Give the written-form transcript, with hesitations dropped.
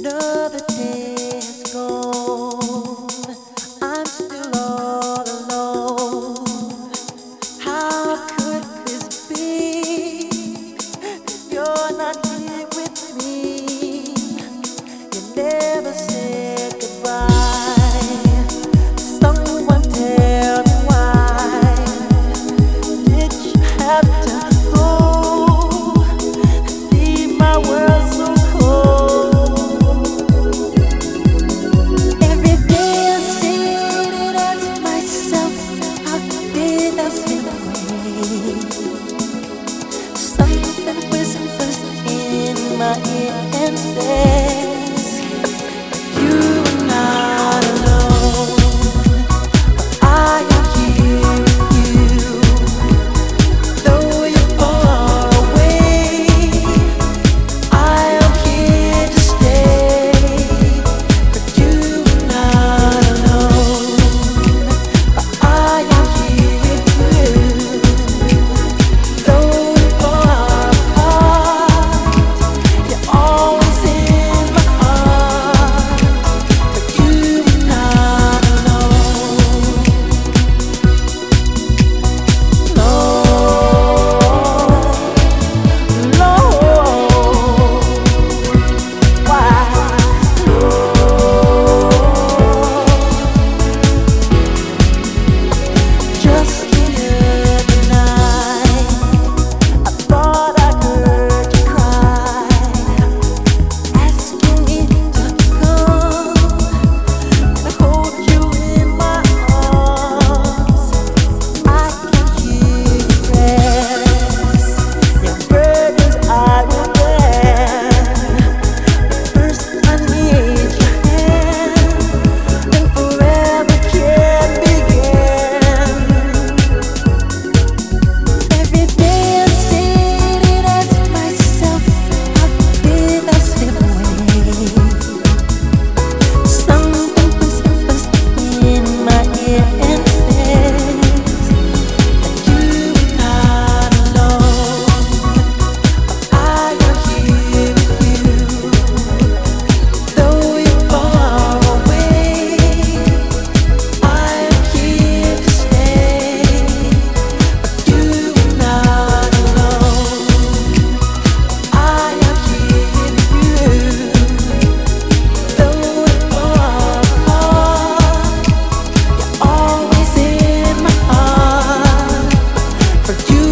Another day has gone. I'm still all alone. How could this be? You're not here with me. You never said goodbye. Someone tell me why did you have to go? Leave my world so cold. Every day I say that ask myself, how did I slip away? Something whispers in my ear and says, you are not alone. I am here with you. Though you're far away, I am here to stay. But you are not alone. I am here with you. Though you're far apart, you're always in my heart. But you are not alone. Lord, why, just the other night, I thought I heard you cry, asking me to come and hold you in my arms. I can hear you rest. Your burdens I will bear. First I need your hand, then forever can begin. Every day I sit and ask myself, how did I slip away? Something whispers in my ear and says that you are not alone. I am here with you. Though you're far away, I am here to stay. But you are not alone. I am here with you. Though you're far apart, you're always in my heart. For you